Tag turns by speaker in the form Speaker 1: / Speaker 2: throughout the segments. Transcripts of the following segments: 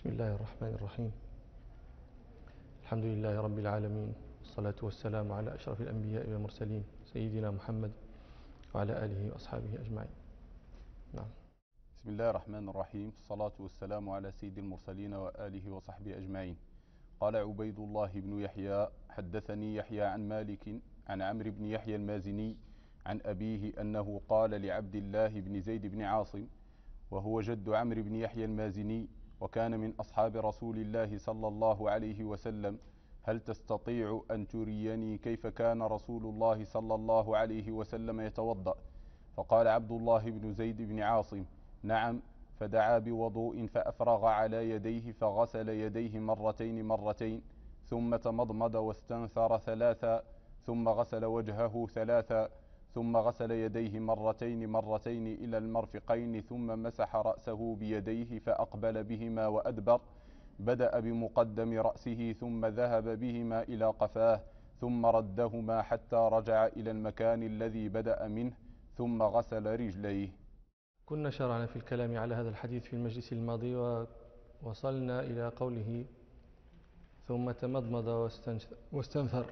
Speaker 1: بسم الله الرحمن الرحيم. الحمد لله رب العالمين، والصلاة والسلام على أشرف الأنبياء والمرسلين سيدنا محمد وعلى آله وأصحابه أجمعين. نعم.
Speaker 2: بسم الله الرحمن الرحيم، الصلاة والسلام على سيد المرسلين وآله وصحبه أجمعين. قال عبيد الله بن يحيى: حدثني يحيى عن مالك عن عمرو بن يحيى المازني عن أبيه أنه قال لعبد الله بن زيد بن عاصم، وهو جد عمرو بن يحيى المازني وكان من أصحاب رسول الله صلى الله عليه وسلم: هل تستطيع أن تريني كيف كان رسول الله صلى الله عليه وسلم يتوضأ؟ فقال عبد الله بن زيد بن عاصم: نعم. فدعا بوضوء فأفرغ على يديه فغسل يديه مرتين ثم تمضمض واستنثر ثلاثا، ثم غسل وجهه ثلاثا، ثم غسل يديه مرتين إلى المرفقين، ثم مسح رأسه بيديه فأقبل بهما وأدبر، بدأ بمقدم رأسه ثم ذهب بهما إلى قفاه، ثم ردهما حتى رجع إلى المكان الذي بدأ منه، ثم غسل رجليه.
Speaker 1: كنا شرعنا في الكلام على هذا الحديث في المجلس الماضي، ووصلنا إلى قوله ثم تمضمض واستنثر،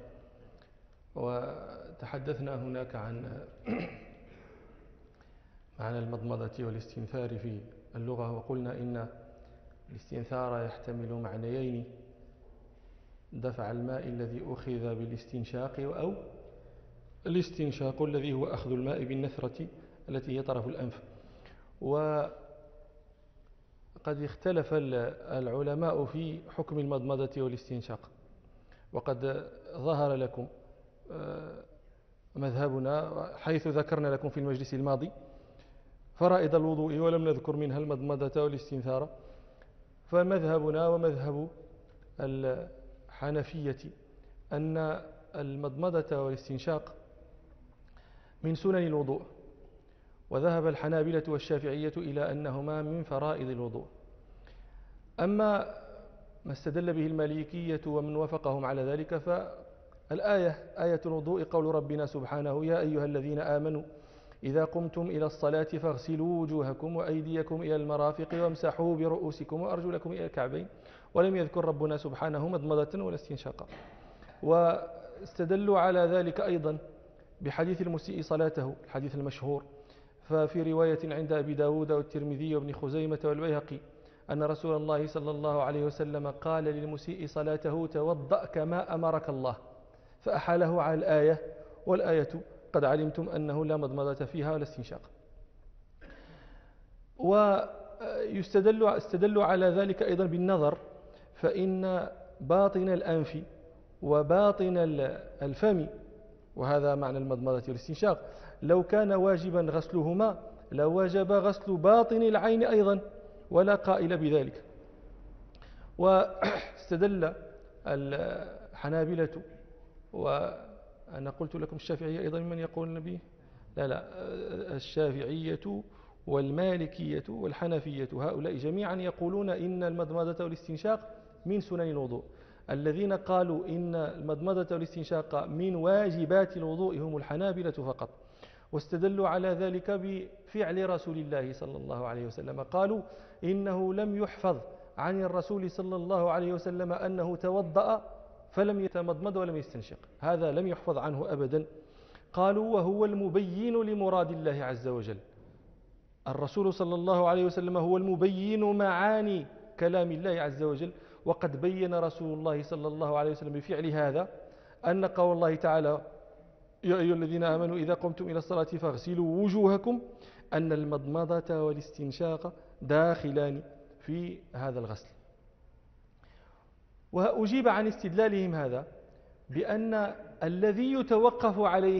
Speaker 1: وتحدثنا هناك عن معنى المضمضة والاستنثار في اللغة، وقلنا إن الاستنثار يحتمل معنيين: دفع الماء الذي أخذ بالاستنشاق، أو الاستنشاق الذي هو أخذ الماء بالنثرة التي هي طرف الأنف. وقد اختلف العلماء في حكم المضمضة والاستنشاق، وقد ظهر لكم مذهبنا حيث ذكرنا لكم في المجلس الماضي فرائض الوضوء ولم نذكر منها المضمضة والاستنثار. فمذهبنا ومذهب الحنفية أن المضمضة والاستنشاق من سنن الوضوء، وذهب الحنابلة والشافعية إلى أنهما من فرائض الوضوء. أما ما استدل به المالكية ومن وافقهم على ذلك فالآية آية الوضوء قول ربنا سبحانه: يا أيها الذين آمنوا إذا قمتم إلى الصلاة فاغسلوا وجوهكم وأيديكم إلى المرافق وامسحوا برؤوسكم وأرجلكم إلى الكعبين. ولم يذكر ربنا سبحانه مضمضة ولا استنشاقا. واستدلوا على ذلك أيضا بحديث المسيء صلاته، الحديث المشهور، ففي رواية عند أبي داود والترمذي وابن خزيمة والبيهقي أن رسول الله صلى الله عليه وسلم قال للمسيء صلاته: توضأ كما أمرك الله، فأحاله على الآية، والآية قد علمتم أنه لا مضمضة فيها ولا استنشاق. واستدلوا على ذلك أيضا بالنظر، فإن باطن الأنف وباطن الفم، وهذا معنى المضمضة والاستنشاق، لو كان واجبا غسلهما لوجب غسل باطن العين أيضا، ولا قائل بذلك. واستدل الحنابلة، وأنا قلت لكم الشافعية أيضا من يقول النبي، لا الشافعية والمالكية والحنفية هؤلاء جميعا يقولون إن المضمضة والاستنشاق من سنن الوضوء. الذين قالوا إن المضمضة والاستنشاق من واجبات الوضوء هم الحنابلة فقط، واستدلوا على ذلك بفعل رسول الله صلى الله عليه وسلم. قالوا إنه لم يحفظ عن الرسول صلى الله عليه وسلم أنه توضأ فلم يتمضمض ولم يستنشق، هذا لم يحفظ عنه أبدا. قالوا وهو المبين لمراد الله عز وجل، الرسول صلى الله عليه وسلم هو المبين معاني كلام الله عز وجل، وقد بين رسول الله صلى الله عليه وسلم بفعل هذا أن قول الله تعالى: يا أيها الذين آمنوا إذا قمتم إلى الصلاة فاغسلوا وجوهكم، أن المضمضة والاستنشاق داخلان في هذا الغسل. وأجيب عن استدلالهم هذا بأن الذي يتوقف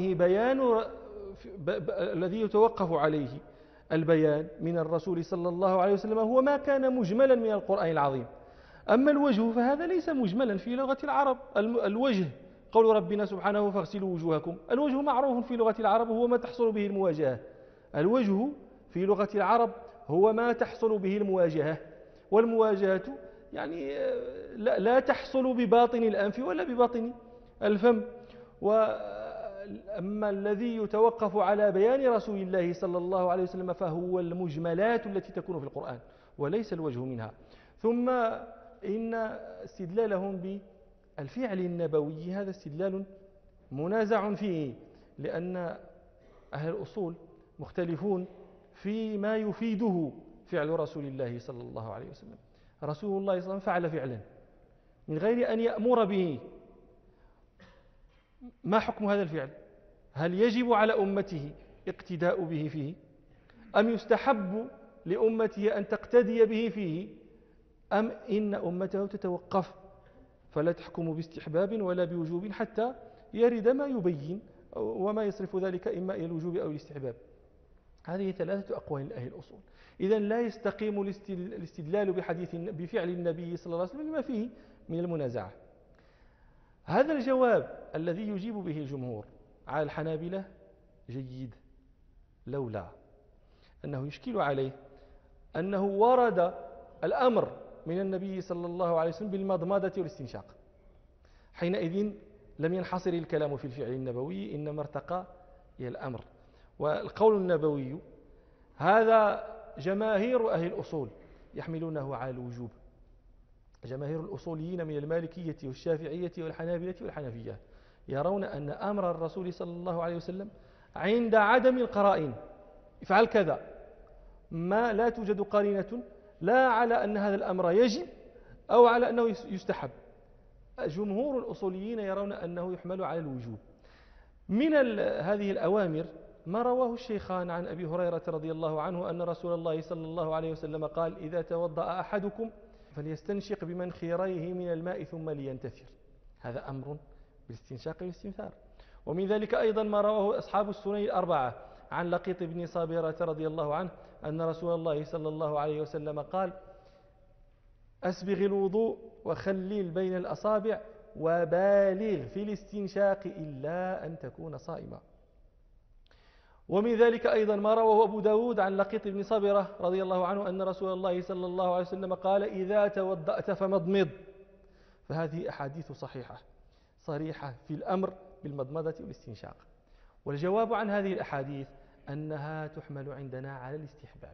Speaker 1: عليه البيان من الرسول صلى الله عليه وسلم هو ما كان مجملا من القرآن العظيم. أما الوجه فهذا ليس مجملا في لغة العرب. الوجه قول ربنا سبحانه: فاغسلوا وجوهكم، الوجه معروف في لغة العرب هو ما تحصل به المواجهة. الوجه في لغة العرب هو ما تحصل به المواجهة، والمواجهة يعني لا تحصل بباطن الأنف ولا بباطن الفم. وأما الذي يتوقف على بيان رسول الله صلى الله عليه وسلم فهو المجملات التي تكون في القرآن، وليس الوجه منها. ثم إن استدلالهم بالفعل النبوي هذا استدلال منازع فيه، لأن أهل الأصول مختلفون فيما يفيده فعل رسول الله صلى الله عليه وسلم. رسول الله صلى الله عليه وسلم فعل فعلا من غير أن يأمر به، ما حكم هذا الفعل؟ هل يجب على أمته اقتداء به فيه، أم يستحب لأمته أن تقتدي به فيه، أم إن أمته تتوقف فلا تحكم باستحباب ولا بوجوب حتى يرد ما يبين وما يصرف ذلك إما إلى الوجوب أو الاستحباب؟ هذه ثلاثة أقوال لأهل الأصول. إذن لا يستقيم الاستدلال بفعل النبي صلى الله عليه وسلم لما فيه من المنازعة. هذا الجواب الذي يجيب به الجمهور على الحنابلة جيد، لولا أنه يشكل عليه أنه ورد الأمر من النبي صلى الله عليه وسلم بالمضمضة والاستنشاق، حينئذ لم ينحصر الكلام في الفعل النبوي، إنما ارتقى إلى الأمر. والقول النبوي هذا جماهير أهل الأصول يحملونه على الوجوب، جماهير الأصوليين من المالكية والشافعية والحنابلة والحنفية يرون أن أمر الرسول صلى الله عليه وسلم عند عدم القرائن افعل كذا، ما لا توجد قرينة لا على أن هذا الأمر يجب أو على أنه يستحب. جمهور الأصوليين يرون أنه يحمل على الوجوب. من هذه الأوامر ما رواه الشيخان عن أبي هريرة رضي الله عنه أن رسول الله صلى الله عليه وسلم قال: إذا توضأ أحدكم فليستنشق بمنخريه من الماء ثم لينتثر. هذا أمر بالاستنشاق والاستنثار. ومن ذلك أيضا ما رواه أصحاب السنن الأربعة عن لقيط بن صابرة رضي الله عنه أن رسول الله صلى الله عليه وسلم قال: أسبغ الوضوء وخلل بين الأصابع وبالغ في الاستنشاق إلا أن تكون صائما. ومن ذلك أيضا ما رواه أبو داود عن لقيط بن صابرة رضي الله عنه أن رسول الله صلى الله عليه وسلم قال: إذا توضأت فمضمض. فهذه أحاديث صحيحة صريحة في الأمر بالمضمضة والاستنشاق. والجواب عن هذه الأحاديث أنها تحمل عندنا على الاستحباب.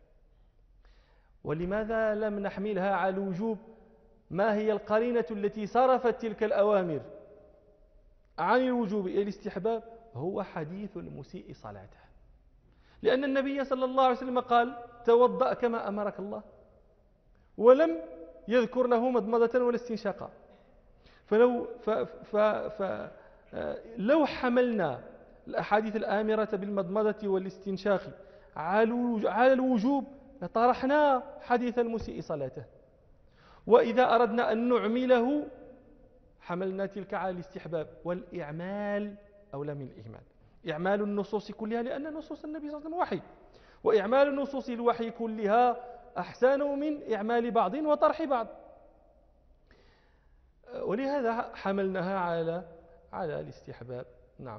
Speaker 1: ولماذا لم نحملها على الوجوب؟ ما هي القرينة التي صرفت تلك الأوامر عن الوجوب إلى الاستحباب؟ هو حديث المسيء صلاته، لأن النبي صلى الله عليه وسلم قال: توضأ كما أمرك الله، ولم يذكر له مضمضة ولا استنشاقا. لو حملنا الأحاديث الآمرة بالمضمضة والاستنشاق على الوجوب لطرحنا حديث المسيء صلاته، وإذا أردنا أن نعمله حملنا تلك على الاستحباب. والإعمال أولى من الإهمال، إعمال النصوص كلها، لأن نصوص النبي صلى الله عليه وسلم وحي، وإعمال النصوص الوحي كلها أحسن من إعمال بعض وطرح بعض. ولهذا حملناها على الاستحباب. نعم.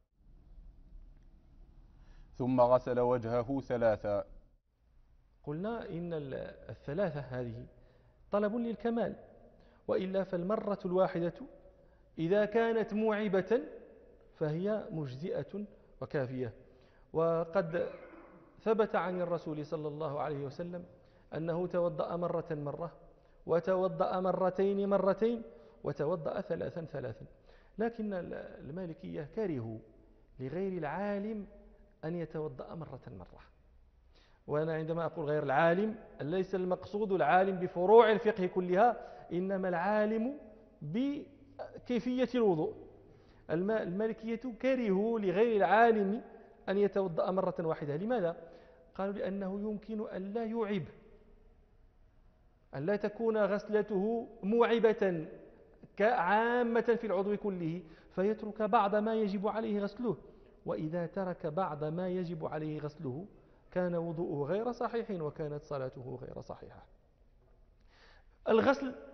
Speaker 2: ثم غسل وجهه ثلاثا.
Speaker 1: قلنا إن الثلاثة هذه طلب للكمال، وإلا فالمرة الواحدة إذا كانت موعبة فهي مجزئة وكافية. وقد ثبت عن الرسول صلى الله عليه وسلم أنه توضأ مرة، وتوضأ مرتين، وتوضأ ثلاثا. لكن المالكية كرهوا لغير العالم أن يتوضأ مرة. وأنا عندما أقول غير العالم ليس المقصود العالم بفروع الفقه كلها، إنما العالم بكيفية الوضوء. المالكية كرهوا لغير العالم أن يتوضأ مرة واحدة. لماذا؟ قالوا لأنه يمكن أن لا يعب، أن لا تكون غسلته موعبة كعامة في العضو كله، فيترك بعض ما يجب عليه غسله. وإذا ترك بعض ما يجب عليه غسله كان وضوءه غير صحيح وكانت صلاته غير صحيحة. الغسل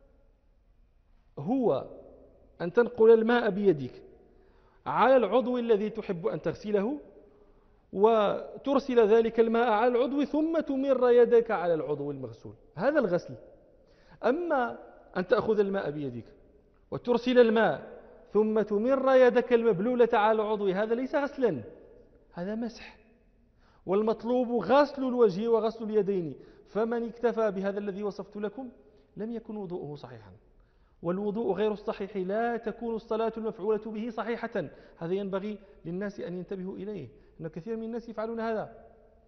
Speaker 1: هو أن تنقل الماء بيدك على العضو الذي تحب أن تغسله، وترسل ذلك الماء على العضو ثم تمر يدك على العضو المغسول. هذا الغسل. أما أن تأخذ الماء بيدك وترسل الماء ثم تمر يدك المبلولة على العضو، هذا ليس غسلا، هذا مسح. والمطلوب غسل الوجه وغسل اليدين، فمن اكتفى بهذا الذي وصفت لكم لم يكن وضوءه صحيحا. والوضوء غير الصحيح لا تكون الصلاة المفعولة به صحيحة. هذا ينبغي للناس أن ينتبهوا إليه، أن كثير من الناس يفعلون هذا،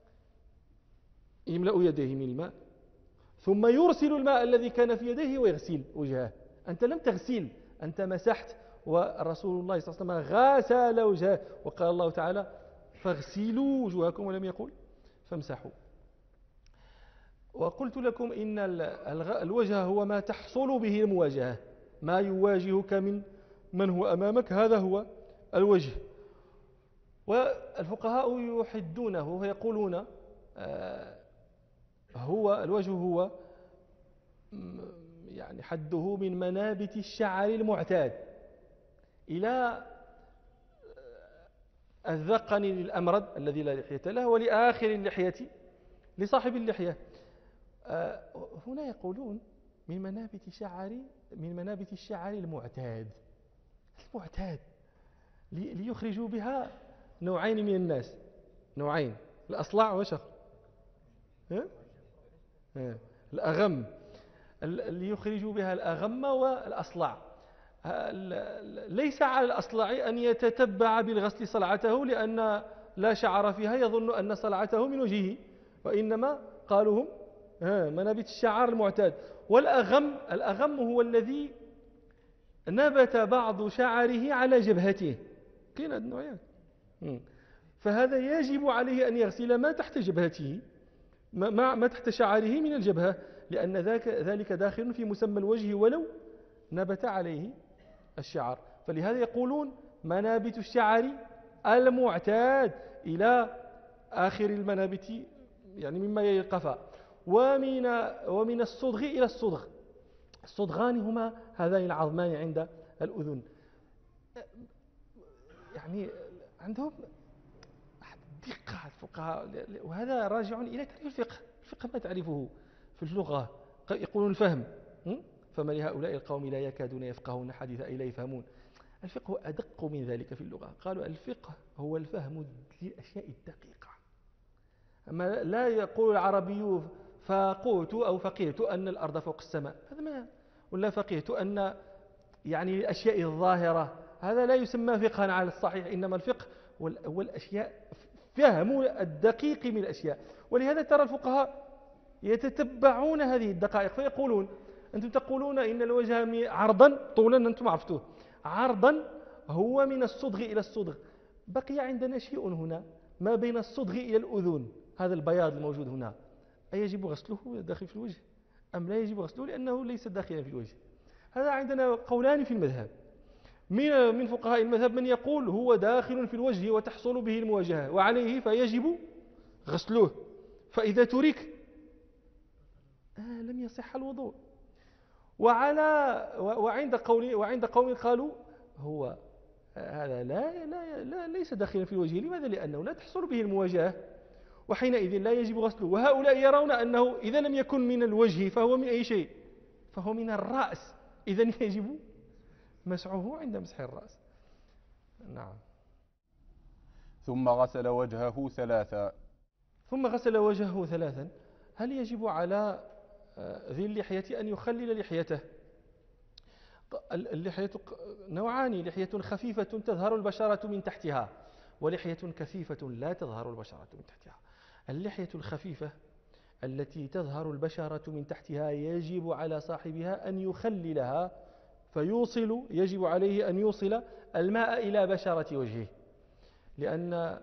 Speaker 1: يملأ يديه من الماء ثم يرسل الماء الذي كان في يديه ويغسل وجهه. أنت لم تغسل، أنت مسحت. ورسول الله صلى الله عليه وسلم غسل وجهه، وقال الله تعالى فاغسلوا وجوهكم، ولم يقل فامسحوا. وقلت لكم إن الوجه هو ما تحصل به المواجهة، ما يواجهك من هو أمامك، هذا هو الوجه. والفقهاء يحدونه ويقولون هو الوجه هو يعني حده من منابت الشعر المعتاد إلى الذقن للأمرد الذي لا لحية له، ولآخر اللحية لصاحب اللحية. هنا يقولون من منابت الشعر المعتاد ليخرجوا بها نوعين من الناس، نوعين، الأصلع وشخ الأغم، ليخرجوا بها الأغم والأصلع. ليس على الأصلع أن يتتبع بالغسل صلعته، لأن لا شعر فيها يظن أن صلعته من وجهه، وإنما قالوا هم منابت الشعر المعتاد. الأغم هو الذي نبت بعض شعره على جبهته، كاين هذه النوعيات. فهذا يجب عليه أن يغسل ما تحت جبهته، ما تحت شعره من الجبهة، لأن ذلك داخل في مسمى الوجه ولو نبت عليه الشعر. فلهذا يقولون منابت الشعر المعتاد إلى آخر المنابت، يعني مما يلي القفا، ومن الصدغ إلى الصدغ. الصدغان هما هذين العظمان عند الأذن. يعني عندهم دقة الفقهاء، وهذا راجع إلى تعريف الفقه. الفقه ما تعرفه في اللغة، يقولون الفهم، فما لهؤلاء القوم لا يكادون يفقهون حديثا أي لا يفهمون. الفقه أدق من ذلك في اللغة. قالوا الفقه هو الفهم للأشياء الدقيقة. أما لا يقول العربي فقهت أو فقهت أن الأرض فوق السماء، هذا ما، ولا فقهت أن يعني الأشياء الظاهرة، هذا لا يسمى فقها على الصحيح. إنما الفقه هو الأشياء، فهم الدقيق من الأشياء. ولهذا ترى الفقهاء يتتبعون هذه الدقائق، فيقولون أنتم تقولون إن الوجه عرضا طولا، أنتم عرفتوه، عرضا هو من الصدغ إلى الصدغ. بقي عندنا شيء هنا ما بين الصدغ إلى الأذن، هذا البياض الموجود هنا، أيجب غسله داخل في الوجه أم لا يجب غسله لأنه ليس داخلا في الوجه؟ هذا عندنا قولان في المذهب. من فقهاء المذهب من يقول هو داخل في الوجه وتحصل به المواجهة وعليه فيجب غسله، فإذا ترك لم يصح الوضوء. وعند قوم قالوا هو هذا ليس داخلا في الوجه. لماذا؟ لأنه لا تحصل به المواجهة، وحينئذ لا يجب غسله. وهؤلاء يرون أنه إذا لم يكن من الوجه فهو من أي شيء؟ فهو من الرأس، إذن يجب مسحه عند مسح الرأس. نعم.
Speaker 2: ثم غسل وجهه ثلاثا.
Speaker 1: هل يجب على ذي اللحية أن يخلل لحيته؟ اللحية نوعان، لحية خفيفة تظهر البشرة من تحتها، ولحية كثيفة لا تظهر البشرة من تحتها. اللحية الخفيفة التي تظهر البشرة من تحتها يجب على صاحبها أن يخللها، يجب عليه أن يوصل الماء إلى بشرة وجهه، لأن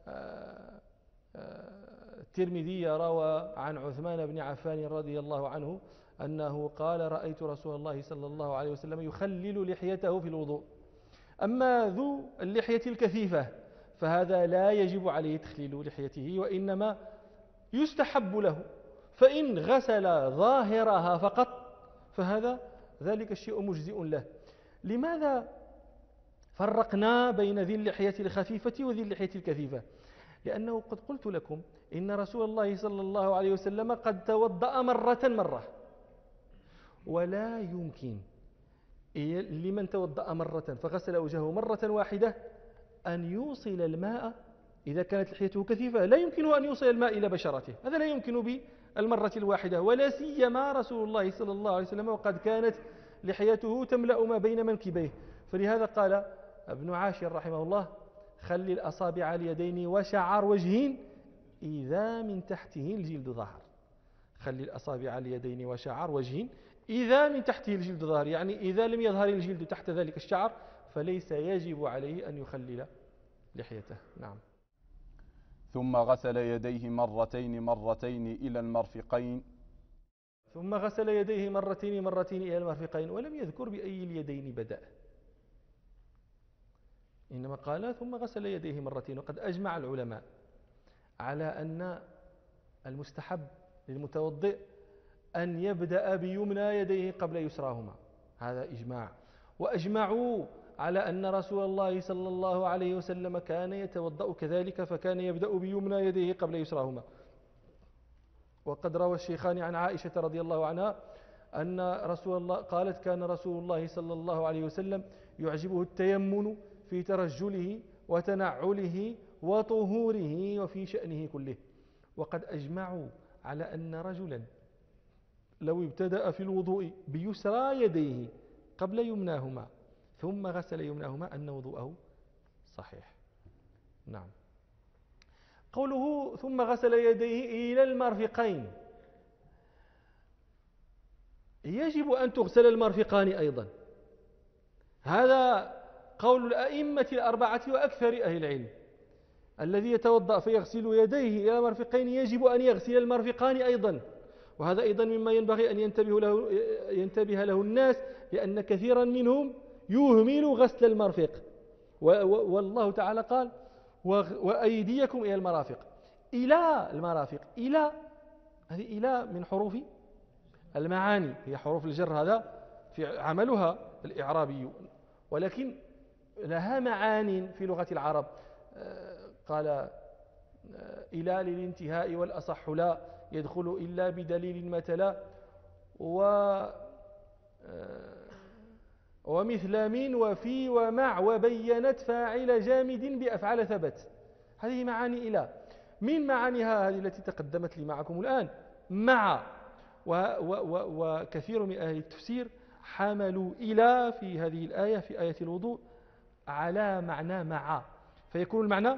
Speaker 1: الترمذي روى عن عثمان بن عفان رضي الله عنه أنه قال رأيت رسول الله صلى الله عليه وسلم يخلل لحيته في الوضوء. أما ذو اللحية الكثيفة فهذا لا يجب عليه تخليل لحيته، وإنما يستحب له، فإن غسل ظاهرها فقط فهذا ذلك الشيء مجزئ له. لماذا فرقنا بين ذي اللحية الخفيفة وذي اللحية الكثيفة؟ لأنه قد قلت لكم إن رسول الله صلى الله عليه وسلم قد توضأ مرة، ولا يمكن لمن توضأ مرة فغسل وجهه مرة واحدة أن يوصل الماء. إذا كانت لحيته كثيفة لا يمكنه أن يوصل الماء إلى بشرته، هذا لا يمكن المرة الواحدة، ولا سيما رسول الله صلى الله عليه وسلم وقد كانت لحيته تملأ ما بين منكبيه. فلهذا قال ابن عاشر رحمه الله: خلي الأصابع اليدين وشعر وجه إذا من تحته الجلد ظهر. خلي الأصابع اليدين وشعر وجه إذا من تحته الجلد ظهر، يعني إذا لم يظهر الجلد تحت ذلك الشعر فليس يجب عليه أن يخلل لحيته. نعم.
Speaker 2: ثم غسل يديه مرتين إلى المرفقين.
Speaker 1: ثم غسل يديه مرتين إلى المرفقين، ولم يذكر بأي اليدين بدأ، إنما قال ثم غسل يديه مرتين. وقد أجمع العلماء على أن المستحب للمتوضئ أن يبدأ بيمنى يديه قبل يسراهما، هذا إجماع. وأجمعوا على أن رسول الله صلى الله عليه وسلم كان يتوضأ كذلك، فكان يبدأ بيمنى يديه قبل يسراهما. وقد روى الشيخان عن عائشة رضي الله عنها أن رسول الله قالت: كان رسول الله صلى الله عليه وسلم يعجبه التيمن في ترجله وتنعله وطهوره وفي شأنه كله. وقد أجمعوا على أن رجلا لو ابتدأ في الوضوء بيسرى يديه قبل يمناهما ثم غسل يمناهما أن وضوءه صحيح. نعم. قوله ثم غسل يديه إلى المرفقين، يجب أن تغسل المرفقان أيضا، هذا قول الأئمة الأربعة وأكثر أهل العلم. الذي يتوضأ فيغسل يديه إلى المرفقين يجب أن يغسل المرفقان أيضا، وهذا أيضا مما ينبغي أن ينتبه له الناس، لأن كثيرا منهم يهمل غسل المرفق. والله تعالى قال: وأيديكم إلى المرافق. إلى المرافق، إلى هذه إلى من حروف المعاني، هي حروف الجر، هذا في عملها الإعرابي، ولكن لها معان في لغة العرب. قال: إلى للانتهاء والأصح لا يدخل إلا بدليل مثلا، ومثل من وفي ومع وبينت فاعل جامد بأفعال ثبت. هذه معاني إلى. من معانيها هذه التي تقدمت لي معكم الآن مع، وكثير من أهل التفسير حملوا إلى في هذه الآية في آية الوضوء على معنى مع، فيكون المعنى: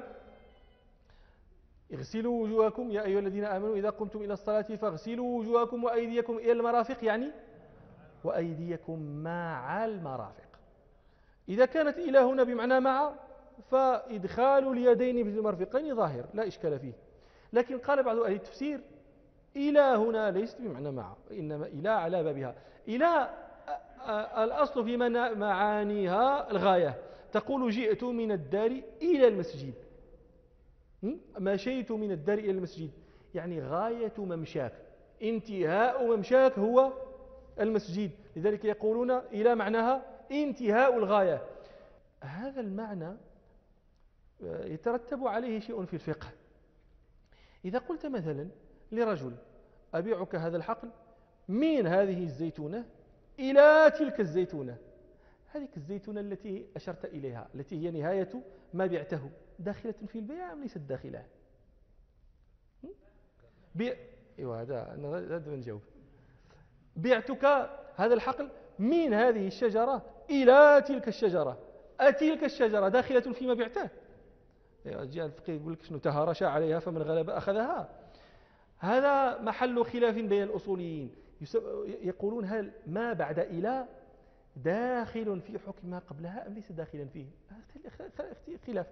Speaker 1: اغسلوا وجوهكم يا أيها الذين آمنوا إذا قمتم إلى الصلاة فاغسلوا وجوهكم وأيديكم إلى المرافق، يعني وأيديكم مع المرافق. إذا كانت إلى هنا بمعنى مع، فإدخال اليدين في المرفقين ظاهر لا إشكال فيه. لكن قال بعض أهل التفسير: إلى هنا ليست بمعنى مع، إنما إلى على بابها. إلى الأصل في معانيها الغاية. تقول: جئت من الدار إلى المسجد، مشيت من الدار إلى المسجد، يعني غاية ممشاك، انتهاء ممشاك هو المسجد، لذلك يقولون إلى معناها انتهاء الغاية. هذا المعنى يترتب عليه شيء في الفقه. إذا قلت مثلا لرجل: أبيعك هذا الحقل من هذه الزيتونة إلى تلك الزيتونة، هذه الزيتونة التي أشرت إليها التي هي نهاية ما بعته داخلة في البيع أم ليست داخلة؟ أيوة، هذا نجاوب. بعتك هذا الحقل من هذه الشجرة إلى تلك الشجرة، أتلك الشجرة داخلة فيما بعته؟ جاء الفقيه يقول لك شنو: تهارش عليها فمن غلب أخذها. هذا محل خلاف بين الأصوليين، يقولون: هل ما بعد إلى داخل في حكم ما قبلها أم ليس داخلا فيه؟ خلاف.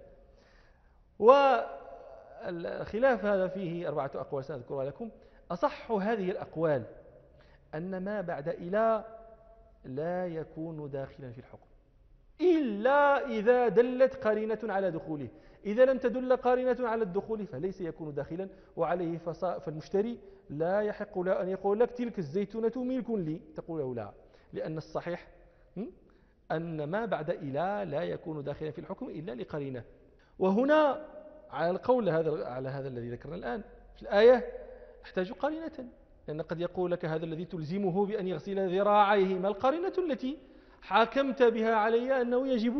Speaker 1: والخلاف هذا فيه 4 أقوال سأذكرها لكم. أصح هذه الأقوال أن ما بعد إلى لا يكون داخلا في الحكم إلا إذا دلت قرينة على دخوله. إذا لم تدل قرينة على الدخول فليس يكون داخلا، وعليه فالمشتري لا يحق له أن يقول لك: تلك الزيتونة ملك لي، تقول له لا، لأن الصحيح أن ما بعد إلى لا يكون داخلا في الحكم إلا لقرينة. وهنا على القول على هذا الذي ذكرنا الآن في الآية يحتاج قرينة، لأن قد يقول لك: هذا الذي تلزمه بأن يغسل ذراعيه، ما القرينة التي حاكمت بها علي أنه يجب،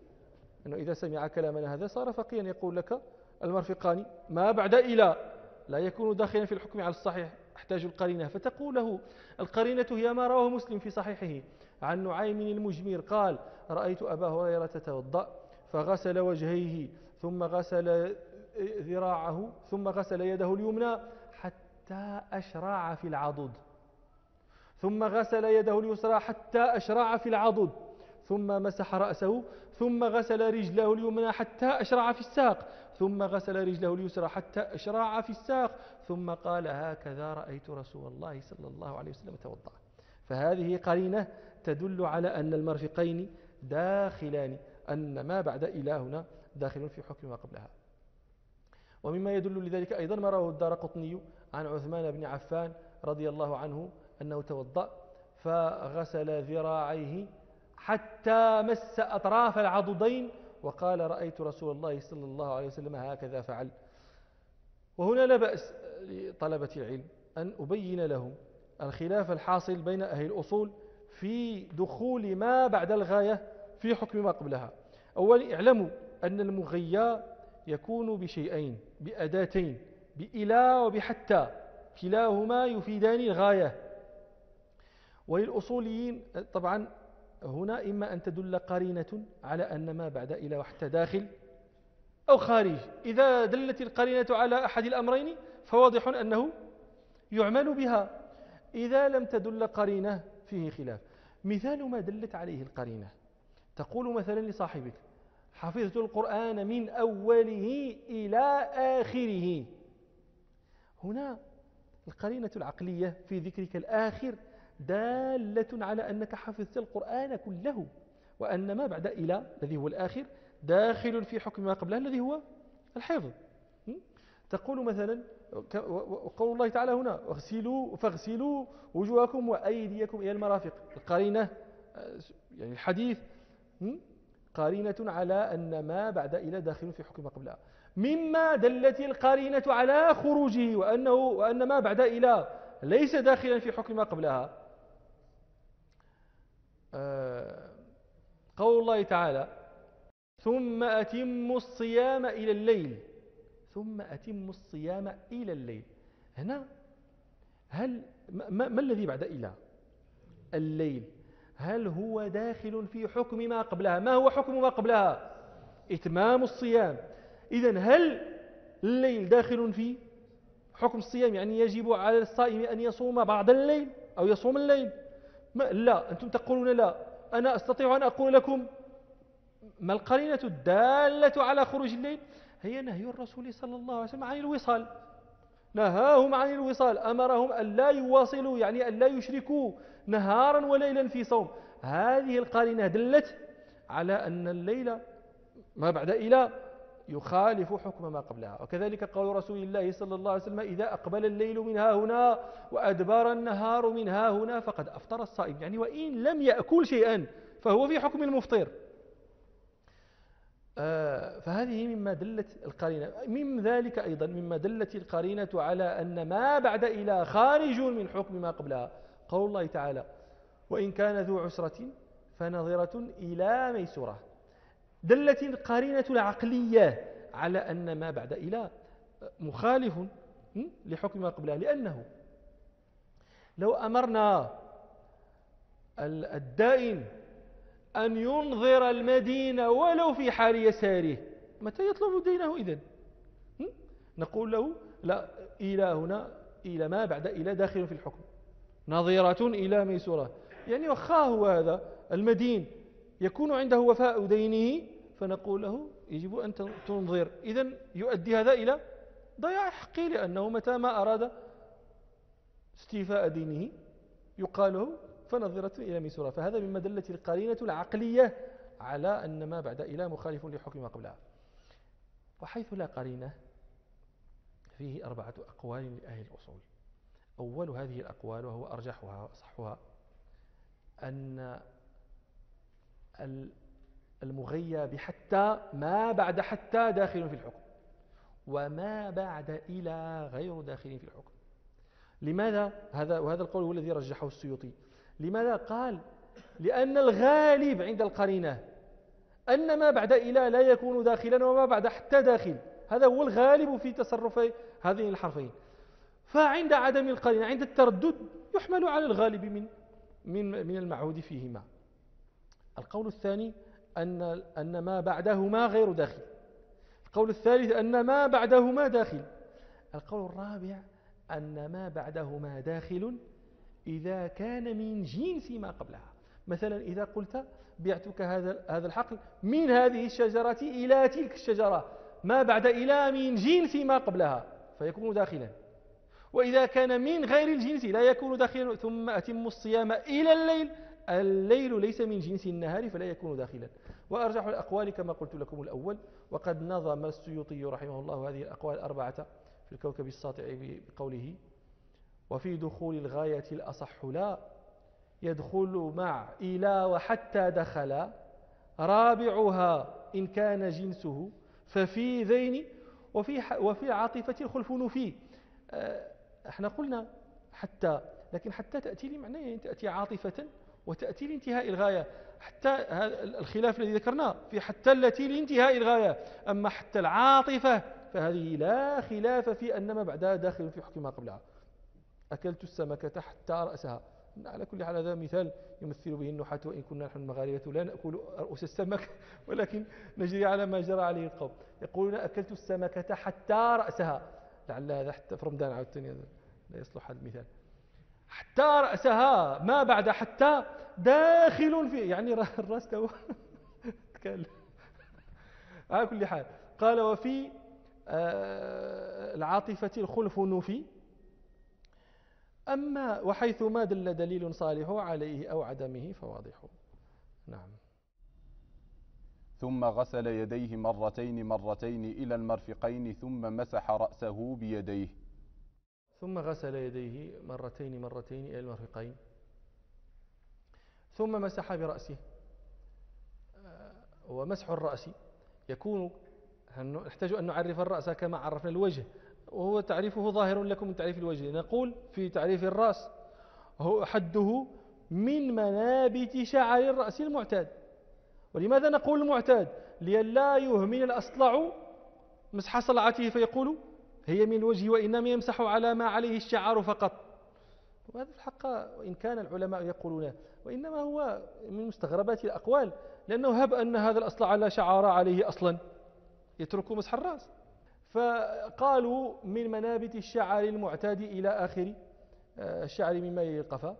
Speaker 1: أنه إذا سمع كلامنا هذا صار فقيا يقول لك: المرفقان ما بعد إلى لا يكون داخلا في الحكم على الصحيح، احتاج القرينة. فتقول له القرينة هي ما رواه مسلم في صحيحه عن نعيم المجمير قال: رأيت أبا هريرة توضأ فغسل وجهيه ثم غسل ذراعه ثم غسل يده اليمنى حتى أشرع في العضد، ثم غسل يده اليسرى حتى أشرع في العضد، ثم مسح رأسه، ثم غسل رجله اليمنى حتى أشرع في الساق، ثم غسل رجله اليسرى حتى أشرع في الساق، ثم قال: هكذا رأيت رسول الله صلى الله عليه وسلم توضأ. فهذه قرينة تدل على أن المرفقين داخلان، أن ما بعد إلى هنا داخل في حكم ما قبلها. ومما يدل لذلك أيضا ما رواه الدارقطني عن عثمان بن عفان رضي الله عنه أنه توضأ فغسل ذراعيه حتى مس أطراف العضدين وقال: رأيت رسول الله صلى الله عليه وسلم هكذا فعل. وهنا لا بأس لطلبة العلم أن أبين لهم الخلاف الحاصل بين أهل الأصول في دخول ما بعد الغاية في حكم ما قبلها. أولا اعلموا أن المغيى يكون بشيئين، بأداتين، بإلى وبحتى، كلاهما يفيدان الغاية. وللأصوليين طبعا هنا إما أن تدل قرينة على أن ما بعد إلى وحتى داخل أو خارج. إذا دلت القرينة على أحد الأمرين فواضح أنه يعمل بها. إذا لم تدل قرينة فيه خلاف. مثال ما دلت عليه القرينة: تقول مثلا لصاحبك: حفظت القرآن من أوله إلى آخره. هنا القرينة العقلية في ذكرك الآخر دالة على أنك حفظت القرآن كله، وأن ما بعد إلى الذي هو الآخر داخل في حكم ما قبله الذي هو الحفظ. تقول مثلا وقول الله تعالى هنا: فاغسلوا وجوهكم وأيديكم إلى المرافق. القرينة يعني الحديث قرينة على أن ما بعد إلى داخل في حكم ما قبلها. مما دلت القرينة على خروجه وأن ما بعد إلى ليس داخلا في حكم ما قبلها قول الله تعالى: ثم أتموا الصيام إلى الليل. ثم أتموا الصيام إلى الليل. هنا هل ما الذي بعد إلى؟ الليل. هل هو داخل في حكم ما قبلها؟ ما هو حكم ما قبلها؟ إتمام الصيام. إذن هل الليل داخل في حكم الصيام؟ يعني يجب على الصائم أن يصوم بعض الليل أو يصوم الليل؟ لا، أنتم تقولون لا. أنا أستطيع أن أقول لكم ما القرينة الدالة على خروج الليل؟ هي نهي الرسول صلى الله عليه وسلم عن الوصال. نهاهم عن الوصال، أمرهم أن لا يواصلوا، يعني أن لا يشركوا نهارا وليلا في صوم. هذه القرينة دلت على أن الليل ما بعد إلى يخالف حكم ما قبلها. وكذلك قول رسول الله صلى الله عليه وسلم: إذا أقبل الليل من ها هنا وأدبر النهار من ها هنا فقد أفطر الصائم. يعني وإن لم يأكل شيئا فهو في حكم المفطر. فهذه مما دلت القرينة. من ذلك أيضا مما دلت القرينة على أن ما بعد إلى خارج من حكم ما قبلها قول الله تعالى: وإن كان ذو عسرة فنظرة إلى ميسرة. دلت القرينة العقلية على أن ما بعد إلى مخالف لحكم ما قبلها، لأنه لو أمرنا الدائن أن ينظر المدين ولو في حال يساره، متى يطلب دينه إذن؟ نقول له لا، إلى هنا إلى ما بعد إلى داخل في الحكم، نظيرة إلى ميسورة. يعني وخاه هذا المدين يكون عنده وفاء دينه فنقول له يجب أن تنظر. إذن يؤدي هذا إلى ضياع حقه، لأنه متى ما أراد استيفاء دينه يقال له فنظرة إلى ميسورة. فهذا مما دلت القرينة العقلية على أن ما بعد إلى مخالف لحكم ما قبلها. وحيث لا قرينة فيه 4 أقوال لأهل الأصول. أول هذه الأقوال وهو أرجحها وأصحها أن المغيى بحتى ما بعد حتى داخل في الحكم، وما بعد إلى غير داخل في الحكم. لماذا؟ وهذا القول هو الذي رجحه السيوطي. لماذا؟ قال: لأن الغالب عند القرينة أن ما بعد إلى لا يكون داخلا وما بعد حتى داخل. هذا هو الغالب في تصرف هذين الحرفين. فعند عدم القرينة عند التردد يحمل على الغالب من المعهود فيهما. القول الثاني أن ما بعدهما غير داخل. القول الثالث أن ما بعدهما داخل. القول الرابع أن ما بعدهما داخل إذا كان من جنس ما قبلها. مثلا إذا قلت بعتك هذا الحقل من هذه الشجرة إلى تلك الشجرة، ما بعد إلى من جنس ما قبلها فيكون داخلا. وإذا كان من غير الجنس لا يكون داخلا. ثم أتم الصيام إلى الليل ليس من جنس النهار فلا يكون داخلا. وأرجح الأقوال كما قلت لكم الأول، وقد نظم السيوطي رحمه الله هذه الأقوال الأربعة في الكوكب الساطع بقوله: وفي دخول الغاية الأصح لا يدخل مع إلى وحتى دخل، رابعها إن كان جنسه ففي ذين وفي العاطفة الخلف نفي. احنا قلنا حتى، لكن حتى تأتي لمعنيين، تأتي عاطفة وتأتي لانتهاء الغاية. حتى الخلاف الذي ذكرناه في حتى التي لانتهاء الغاية. أما حتى العاطفة فهذه لا خلاف في أن ما بعدها داخل في حكم ما قبلها. أكلت السمكة حتى رأسها. على كل حال هذا مثال يمثل به النحاة، وإن كنا نحن المغاربة لا نأكل رؤوس السمك ولكن نجري على ما جرى عليه القوم. يقولون أكلت السمكة حتى رأسها، لعل هذا حتى في رمضان عاودتني لا يصلح هذا المثال. حتى رأسها ما بعد حتى داخل في، يعني الرأس تو تكلم. على كل حال قال: وفي العاطفة الخلف نفي. أما وحيث ما دل دليل صالح عليه أو عدمه فواضح. نعم.
Speaker 2: ثم غسل يديه مرتين إلى المرفقين ثم مسح رأسه بيديه.
Speaker 1: ثم غسل يديه مرتين إلى المرفقين ثم مسح برأسه. ومسح الرأس يكون، نحتاج أن نعرف الرأس كما عرفنا الوجه، وهو تعريفه ظاهر لكم من تعريف الوجه. نقول في تعريف الرأس هو حده من منابت شعر الرأس المعتاد. ولماذا نقول المعتاد؟ لئلا يهمل الأصلع مسح صلعته فيقول هي من الوجه وإنما يمسح على ما عليه الشعر فقط. وهذا في الحق وإن كان العلماء يقولون، وإنما هو من مستغربات الأقوال، لأنه هب أن هذا الأصلع لا شعر عليه أصلا يترك مسح الرأس. فقالوا من منابت الشعر المعتاد إلى آخر الشعر مما يلي القفا.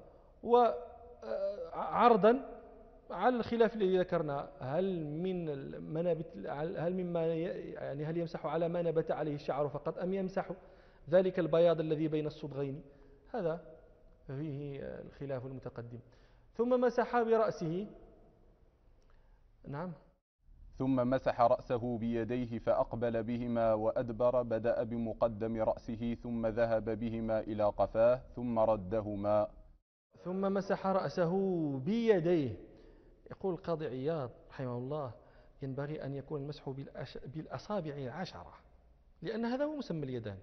Speaker 1: وعرضا على الخلاف الذي ذكرنا، هل هل يمسح على ما نبت عليه الشعر فقط أم يمسح ذلك البياض الذي بين الصدغين؟ هذا فيه الخلاف المتقدم. ثم مسح برأسه. نعم.
Speaker 2: ثم مسح رأسه بيديه فأقبل بهما وأدبر، بدأ بمقدم رأسه ثم ذهب بهما إلى قفاه ثم ردهما.
Speaker 1: ثم مسح رأسه بيديه. يقول القاضي عياض رحمه الله: ينبغي أن يكون المسح بالأصابع 10، لأن هذا هو مسمى اليدان.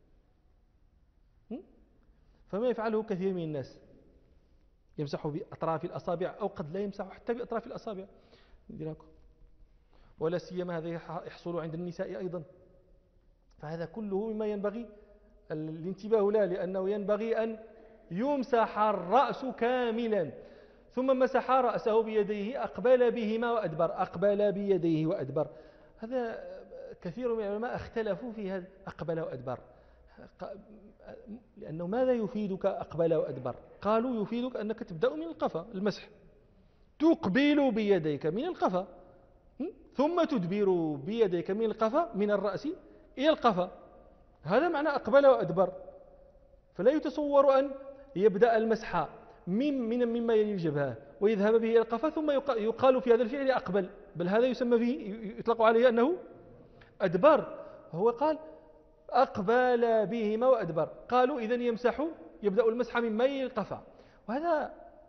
Speaker 1: فما يفعله كثير من الناس يمسح بأطراف الأصابع، أو قد لا يمسح حتى بأطراف الأصابع، ولا سيما هذا يحصل عند النساء أيضا. فهذا كله مما ينبغي الانتباه له، لأنه ينبغي أن يمسح الرأس كاملا. ثم مسح رأسه بيديه، أقبل بهما وأدبر، أقبل بيديه وأدبر. هذا كثير من العلماء اختلفوا في هذا أقبل وأدبر، لأنه ماذا يفيدك أقبل وأدبر؟ قالوا يفيدك أنك تبدأ من القفا، المسح تقبل بيديك من القفا ثم تدبر بيديك من القفا، من الرأس إلى القفا. هذا معنى أقبل وأدبر. فلا يتصور أن يبدأ المسح مما يلي الجبهة ويذهب به إلى القفا ثم يقال في هذا الفعل أقبل، بل هذا يسمى فيه، يطلق عليه أنه أدبر. هو قال أقبل بهما وأدبر. قالوا إذن يبدأ المسح مما يلي القفا. وهذا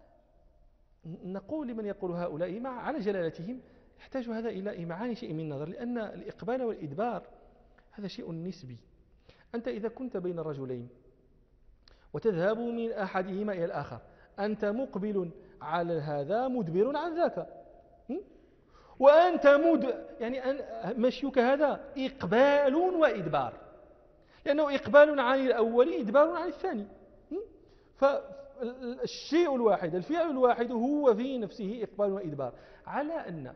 Speaker 1: نقول لمن يقول هؤلاء على جلالتهم يحتاج هذا إلى إمعان شيء من النظر، لأن الإقبال والإدبار هذا شيء نسبي. أنت إذا كنت بين الرجلين وتذهب من أحدهما إلى الآخر، أنت مقبل على هذا مدبر عن ذاك، وأنت يعني مشيك هذا إقبال وإدبار، لأنه إقبال عن الأول إدبار عن الثاني. فالشيء الواحد الفعل الواحد هو في نفسه إقبال وإدبار، على أن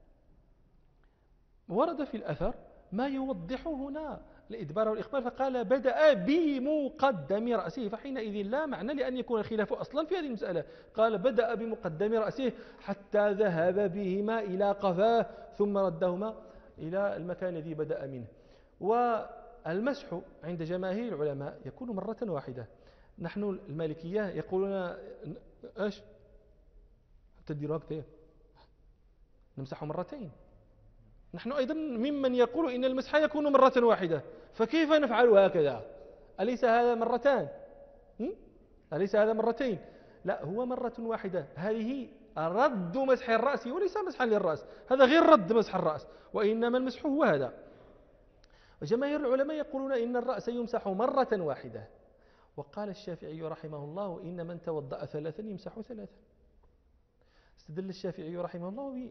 Speaker 1: ورد في الأثر ما يوضح هنا الإدبار والإقبال، فقال بدأ بمقدم رأسه، فحينئذ لا معنى لأن يكون الخلاف أصلا في هذه المسألة. قال بدأ بمقدم رأسه حتى ذهب بهما إلى قفاه ثم ردهما إلى المكان الذي بدأ منه. والمسح عند جماهير العلماء يكون مرة واحدة. نحن المالكية يقولون ايش تديروا هكذا نمسح مرتين. نحن أيضا ممن يقول إن المسح يكون مرة واحدة، فكيف نفعل هكذا؟ أليس هذا مرتان؟ أليس هذا مرتين؟ لا، هو مرة واحدة. هذه رد مسح الرأس وليس مسحا للرأس، هذا غير رد مسح الرأس، وإنما المسح هو هذا. وجماهير العلماء يقولون إن الرأس يمسح مرة واحدة. وقال الشافعي رحمه الله إن من توضأ ثلاثا يمسح ثلاثا. استدل الشافعي رحمه الله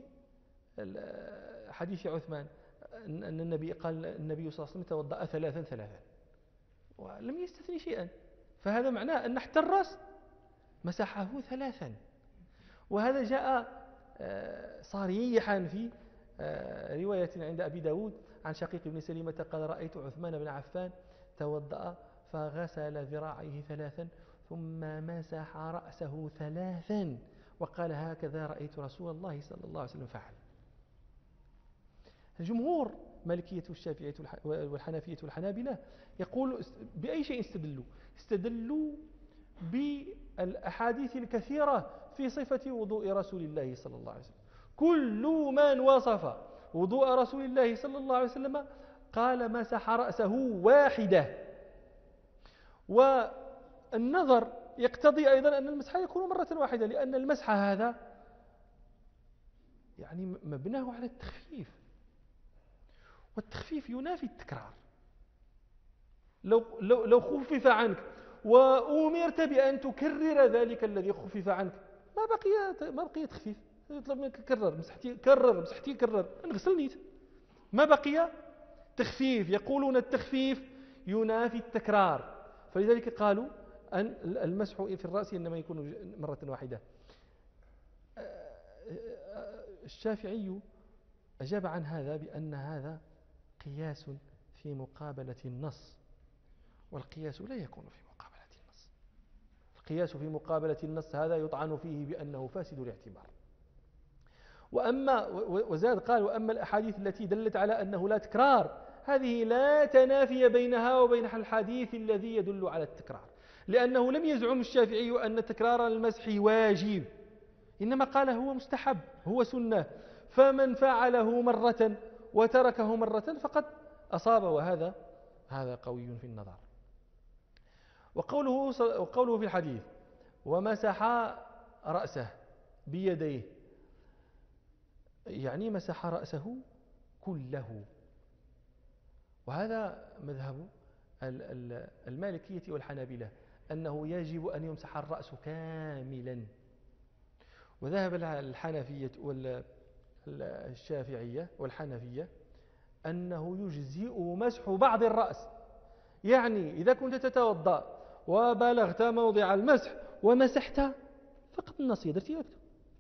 Speaker 1: بحديث عثمان أن النبي قال النبي صلى الله عليه وسلم توضأ ثلاثا ثلاثا ولم يستثني شيئا، فهذا معناه أن حتى الرأس مسحه ثلاثا. وهذا جاء صريحا في رواية عند أبي داود عن شقيق بن سليمة قال رأيت عثمان بن عفان توضأ فغسل ذراعيه ثلاثا ثم مسح رأسه ثلاثا وقال هكذا رأيت رسول الله صلى الله عليه وسلم فعل. الجمهور مالكية والشافعية والحنفية والحنابلة يقول بأي شيء استدلوا بالأحاديث الكثيرة في صفة وضوء رسول الله صلى الله عليه وسلم. كل من وصف وضوء رسول الله صلى الله عليه وسلم قال مسح رأسه واحدة. والنظر يقتضي أيضا أن المسح يكون مرة واحدة، لأن المسح هذا يعني مبناه على التخفيف، والتخفيف ينافي التكرار. لو خفف عنك وأمرت بأن تكرر ذلك الذي خفف عنك ما بقي تخفيف. يطلب منك تكرر، مسحتي كرر نغسل نيت، ما بقي تخفيف. يقولون التخفيف ينافي التكرار، فلذلك قالوا أن المسح في الرأس إنما يكون مرة واحدة. الشافعي أجاب عن هذا بأن هذا قياس في مقابلة النص، والقياس لا يكون في مقابلة النص. القياس في مقابلة النص هذا يطعن فيه بأنه فاسد الاعتبار. وزاد قال وأما الأحاديث التي دلت على أنه لا تكرار هذه لا تنافي بينها وبين الحديث الذي يدل على التكرار، لأنه لم يزعم الشافعي أن تكرار المسح واجب، إنما قال هو مستحب، هو سنة، فمن فعله مرة وتركه مرة فقد أصاب، هذا قوي في النظر. وقوله في الحديث ومسح رأسه بيديه، يعني مسح رأسه كله. وهذا مذهب المالكية والحنابلة أنه يجب أن يمسح الرأس كاملا. وذهب الحنفية والشافعية والحنفية أنه يجزئ مسح بعض الرأس، يعني إذا كنت تتوضأ وبلغت موضع المسح ومسحت فقط النصية درتي هكذا،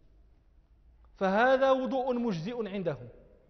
Speaker 1: فهذا وضوء مجزئ عندهم.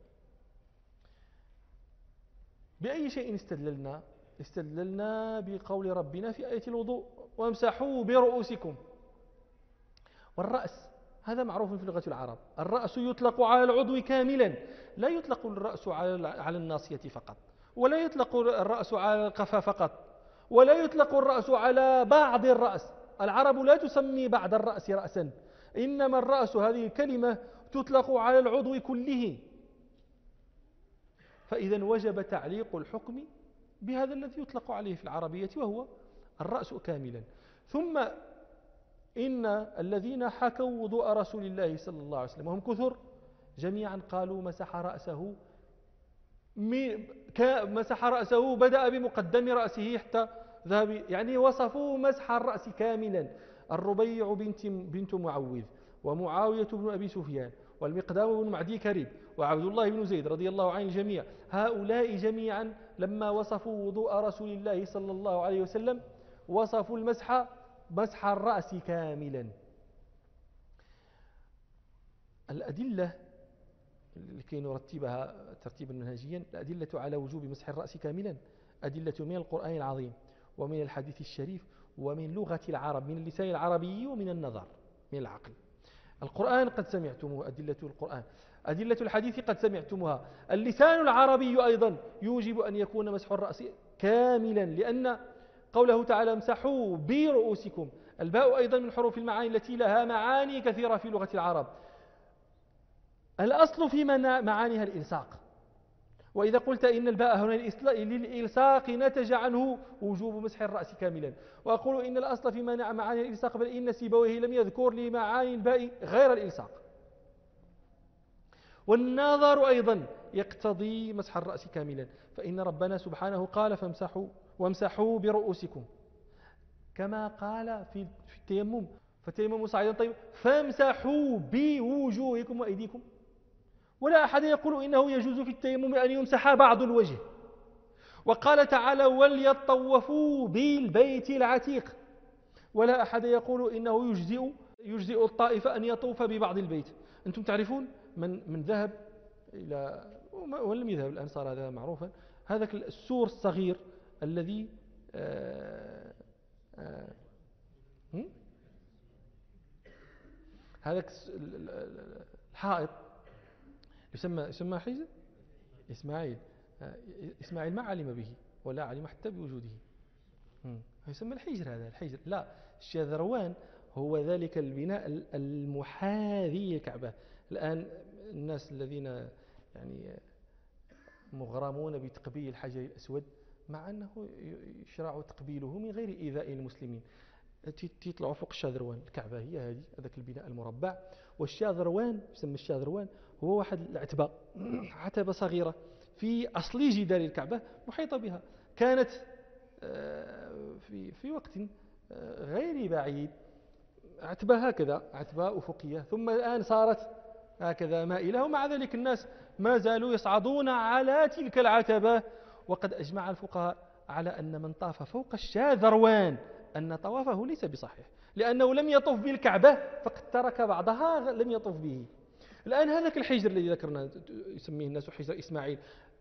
Speaker 1: بأي شيء استدللنا بقول ربنا في آية الوضوء وامسحوا برؤوسكم. والرأس هذا معروف في لغة العرب، الرأس يطلق على العضو كاملا، لا يطلق الرأس على الناصية فقط، ولا يطلق الرأس على القفا فقط، ولا يطلق الرأس على بعض الرأس. العرب لا تسمي بعض الرأس رأسا، إنما الرأس هذه الكلمة تطلق على العضو كله. فإذا وجب تعليق الحكم بهذا الذي يطلق عليه في العربية وهو الرأس كاملا. ثم إن الذين حكوا وضوء رسول الله صلى الله عليه وسلم وهم كثر جميعا قالوا مسح رأسه بدأ بمقدم رأسه حتى ذهب، يعني وصفوا مسح الرأس كاملا. الربيع بنت معوذ ومعاوية بن أبي سفيان والمقدام بن معدي كريب وعبد الله بن زيد رضي الله عن الجميع، هؤلاء جميعا لما وصفوا وضوء رسول الله صلى الله عليه وسلم وصفوا المسح مسح الرأس كاملا. الأدلة لكي نرتبها ترتيبا منهجيا، الأدلة على وجوب مسح الرأس كاملا أدلة من القرآن العظيم ومن الحديث الشريف ومن لغة العرب، من اللسان العربي ومن النظر من العقل. القرآن قد سمعتموه، أدلة القرآن. أدلة الحديث قد سمعتموها. اللسان العربي أيضا يوجب أن يكون مسح الرأس كاملا، لأن قوله تعالى امسحوا برؤوسكم، الباء أيضا من حروف المعاني التي لها معاني كثيرة في لغة العرب. الأصل في معانيها الإلصاق، وإذا قلت إن الباء هنا للإلصاق نتج عنه وجوب مسح الرأس كاملا. وأقول إن الأصل في معاني الإلصاق، بل إن سيبويه لم يذكر لمعاني الباء غير الإلصاق. والنظر أيضا يقتضي مسح الرأس كاملا، فإن ربنا سبحانه قال وامسحوا برؤوسكم، كما قال في التيمم فتيمموا صعيدا طيب فامسحوا بوجوهكم وأيديكم. ولا أحد يقول إنه يجوز في التيمم أن يمسح بعض الوجه. وقال تعالى وليطوفوا بالبيت العتيق، ولا أحد يقول إنه يجزئ الطائف أن يطوف ببعض البيت. أنتم تعرفون من ذهب إلى ولم يذهب الآن صار هذا معروفا، هذا السور الصغير الذي هذا الحائط يسمى حجر إسماعيل ما علم به ولا علم حتى بوجوده، يسمى الحجر. هذا الحجر لا، الشاذروان هو ذلك البناء المحاذي للكعبة. الآن الناس الذين يعني مغرمون بتقبيل الحجر الأسود، مع أنه يشرع تقبيله من غير إيذاء المسلمين، تطلعوا فوق الشاذروان. الكعبة هي هذاك البناء المربع، والشاذروان يسمى الشاذروان هو واحد العتبة، عتبة صغيرة في أصل جدار الكعبة محيطة بها، كانت في وقت غير بعيد عتبة هكذا، عتبة أفقية، ثم الآن صارت هكذا مائلة، ومع ذلك الناس ما زالوا يصعدون على تلك العتبة. وقد أجمع الفقهاء على أن من طاف فوق الشاذروان أن طوافه ليس بصحيح، لأنه لم يطف بالكعبة فقد ترك بعضها لم يطف به. الآن هذاك الحجر الذي ذكرنا يسميه الناس حجر إسماعيل،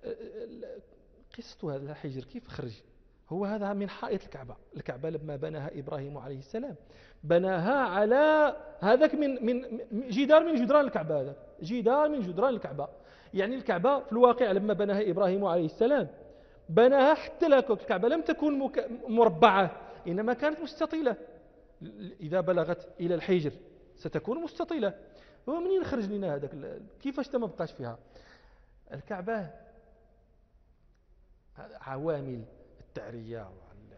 Speaker 1: قصة هذا الحجر كيف خرج؟ هو هذا من حائط الكعبة لما بناها إبراهيم عليه السلام بناها على هذاك من جدار من جدران الكعبة، هذا جدار من جدران الكعبة. يعني الكعبة في الواقع لما بناها إبراهيم عليه السلام بناها حتى الكعبة لم تكن مربعة، إنما كانت مستطيلة. إذا بلغت إلى الحجر ستكون مستطيلة. ومنين خرج لنا هذاك؟ كيفاش ما بقاش فيها؟ الكعبة عوامل التعرية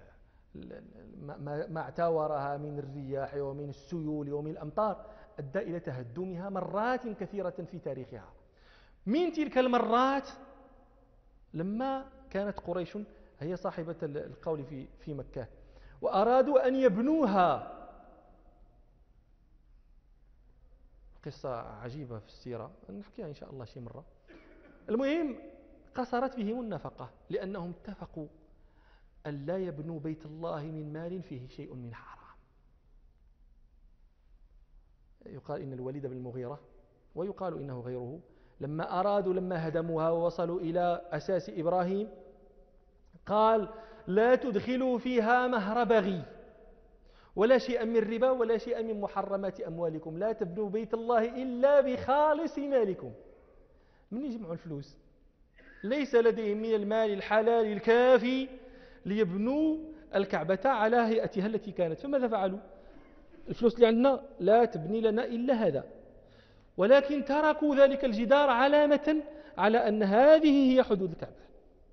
Speaker 1: ما اعتورها من الرياح ومن السيول ومن الأمطار أدى إلى تهدمها مرات كثيرة في تاريخها. من تلك المرات لما كانت قريش هي صاحبة القول في مكة وأرادوا أن يبنوها. قصة عجيبة في السيرة نحكيها إن شاء الله شي مرة. المهم قصرت بهم النفقة لأنهم اتفقوا أن لا يبنوا بيت الله من مال فيه شيء من حرام. يقال إن الوليد بن المغيرة ويقال إنه غيره لما هدموها ووصلوا إلى أساس إبراهيم قال لا تدخلوا فيها مهر بغي ولا شيئا من ربا ولا شيئا من محرمات أموالكم، لا تبنوا بيت الله إلا بخالص مالكم. من يجمعوا الفلوس؟ ليس لديهم من المال الحلال الكافي ليبنوا الكعبة على هيئتها التي كانت، فماذا فعلوا؟ الفلوس اللي عندنا لا تبني لنا إلا هذا، ولكن تركوا ذلك الجدار علامة على أن هذه هي حدود الكعبة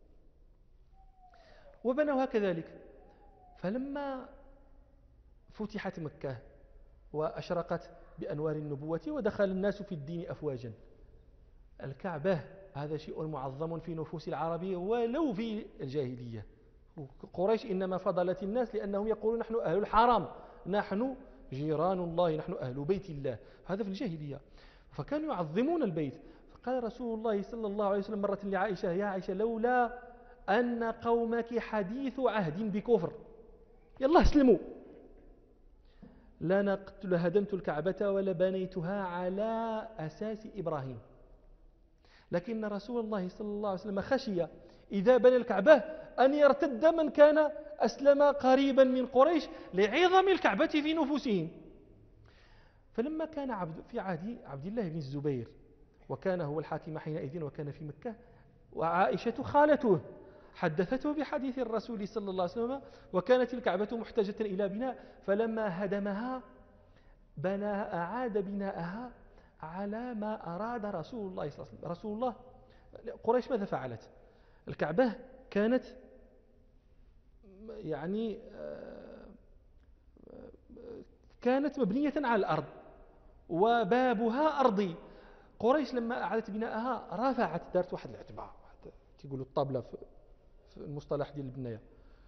Speaker 1: وبنوها كذلك. فلما فتحت مكة وأشرقت بأنوار النبوة ودخل الناس في الدين أفواجا، الكعبة هذا شيء معظم في نفوس العرب ولو في الجاهلية. قريش إنما فضلت الناس لأنهم يقولون نحن أهل الحرم، نحن جيران الله، نحن أهل بيت الله، هذا في الجاهلية. فكانوا يعظمون البيت. فقال رسول الله صلى الله عليه وسلم مرة لعائشة: يا عائشة، لولا أن قومك حديث عهد بكفر، يلا اسلموا، لهدمت الكعبة ولبنيتها على أساس إبراهيم. لكن رسول الله صلى الله عليه وسلم خشي إذا بنى الكعبة أن يرتد من كان أسلم قريبا من قريش لعظم الكعبة في نفوسهم. فلما كان في عهد عبد الله بن الزبير، وكان هو الحاكم حينئذ وكان في مكة، وعائشة خالته حدثته بحديث الرسول صلى الله عليه وسلم، وكانت الكعبة محتاجة إلى بناء، فلما هدمها أعاد بناءها على ما أراد رسول الله صلى الله عليه وسلم. رسول الله، قريش ماذا فعلت؟ الكعبة كانت يعني كانت مبنية على الأرض وبابها أرضي. قريش لما أعادت بناءها رفعت، دارت واحد الاعتبار، تيقولوا الطابلة في المصطلح ديال البناية،